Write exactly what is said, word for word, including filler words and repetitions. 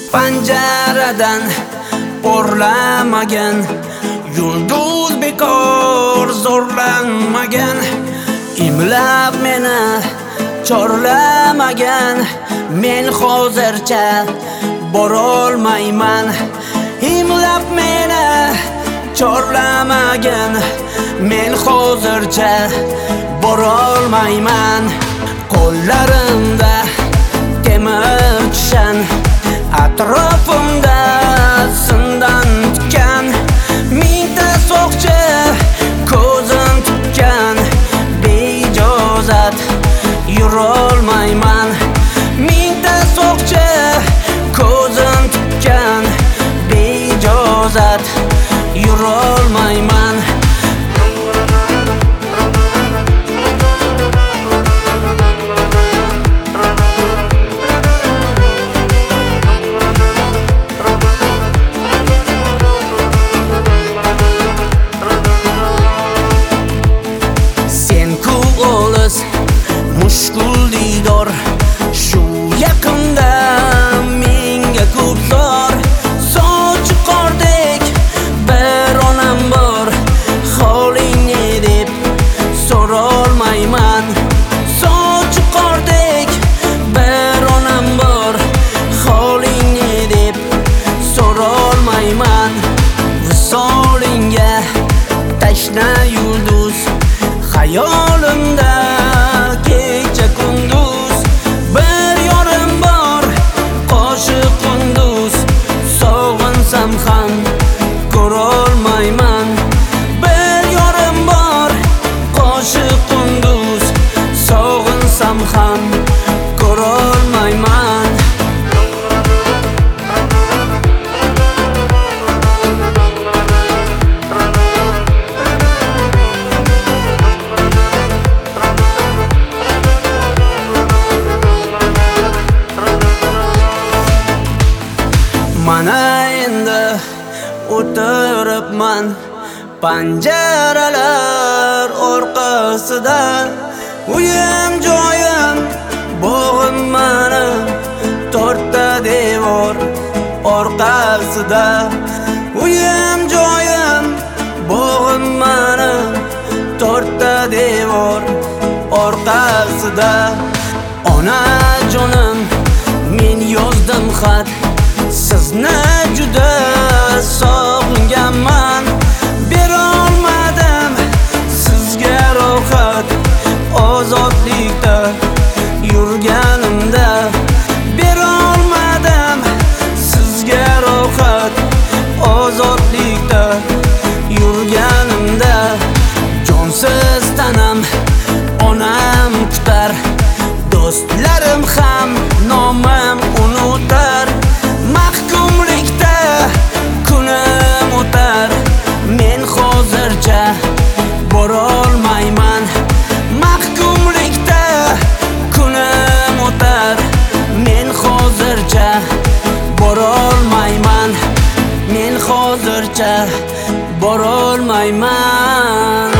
Panjaradan porlamagan, yulduz bekor zo'rlanmagan, imlab meni chorlamagan. Men hozircha borolmayman, imlab meni chorlamagan. Men hozircha borolmayman. Qo'llarimda temir kishan, atrofimda sindan tikan. Mingta soqchi ko'zim tikkan, beijozat yurolmayman. Mingta soqchi ko'zim tikkan, beijozat yurolmayman. Mushkul didor shu yaqinda menga ko'p zor. Sochi qordek bir onam bor, holing ne deb so'rolmayman. Sochi qordek bir onam bor, holing ne deb so'rolmayman. Visolingga tashna yulduz xayolimda kecha kunduz. Bir yorim bor qo'shiq kunduz, sog'insam ham ko'rolmayman. Bir yorim bor qo'shiq kunduz, sog'insam ham ko'rolmayman. Mana endi o'tiribman panjaralar orqasida. Uyim joyim bog'im mani to'rtta devor orqasida. Uyim joyim bog'im mani to'rtta devor orqasida. Onajonim men yozdim xat, sizni juda sog'inganman. Berolmadim sizga rohat, ozodlikda yurganimda. Berolmadim sizga rohat, ozodlikda yurganimda. Jonsiz tanam onam kutar, do'stlarim ham nomim unutar. Mahkumlikda kunim o'tar, men hozircha borolmayman. Mahkumlikda kunim o'tar, men hozircha borolmayman. Men hozircha borolmayman.